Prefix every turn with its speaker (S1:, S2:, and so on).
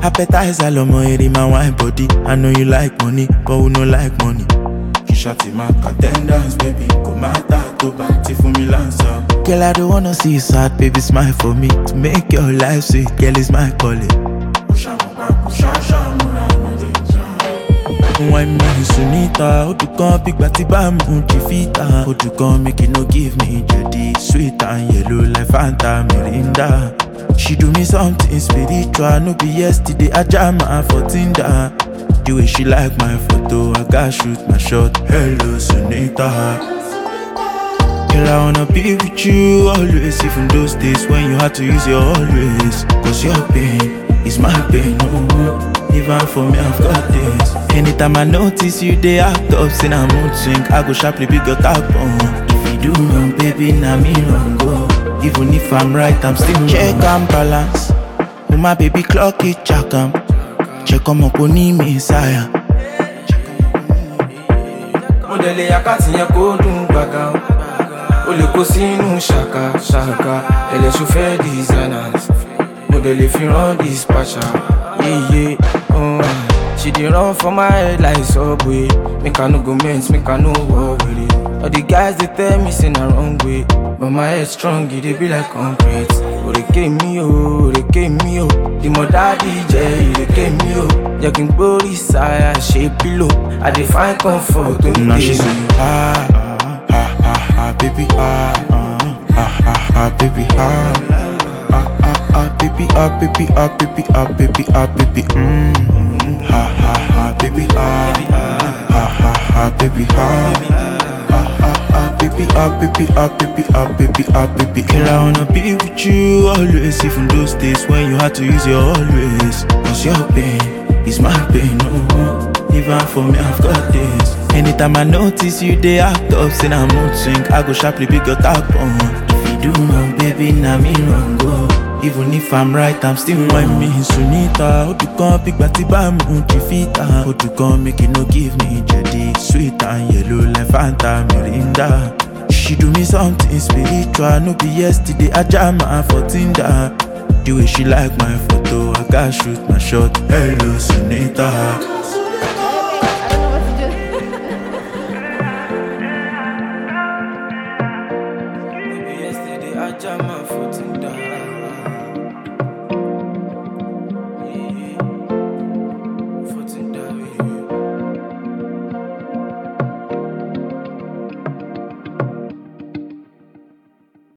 S1: Appetizer, lomo, it in my wine body. I know you like money, but we no like money. Kishati maka tendance, baby. Go mata to party for me lancer. Girl, I don't wanna see you sad, baby. Smile for me to make your life sweet. Girl, is my calling. Wine me Sunita, Odukan big batty bam Chifita. Odukan make it no give me jedi. Sweet and yellow like Fanta Mirinda. She do me something spiritual. No be yesterday I jam her for Tinder. The way she like my photo, I gotta shoot my shot. Hello Sunita. Girl, I wanna be with you always. Even those days when you had to use your always. Cause your pain is my pain, oh. Even for me, I've got this. Anytime I notice you, they act up, in a mood swing. I go sharply pick your tap on. If you do wrong, baby, now me wrong go. Even if I'm right, I'm still wrong. Check and balance. Oh my baby, clock it, check 'em. Check on my pony, messiah.
S2: Modele yakati ya kodun baga. Ole ko sinu shaka shaka. Elle est chauffeur designers. Modele fi run dispatcher. Yeah, oh. She dey run for my head like Subway. Make I no go mess, make I no war with it. All the guys they tell me say na wrong way, but my head strong, it dey be like concrete. Oh they came me oh, they came me oh. The mother DJ, they came me oh. Jacking body side, shape pillow. I dey find comfort.
S1: Now she say baby baby baby, baby, baby, baby, baby, baby, baby, baby, baby, baby. Girl, I wanna be with you always, even those days when you had to use your always. Cause your pain is my pain, oh. Even for me, I've got this. Anytime I notice you, they act up, in a mood swing. I go sharply pick your tap on. If you do wrong, baby, now me wrong go. Even if I'm right, I'm still wine me Sunita. Odukan big batty bam Chifita. Odukan make it no give me jedi. Sweet and yellow like Fanta Mirinda. She do me something spiritual. No be yesterday I jam her for Tinder. The way she like my photo, I gotta shoot my shot. Hello Sunita.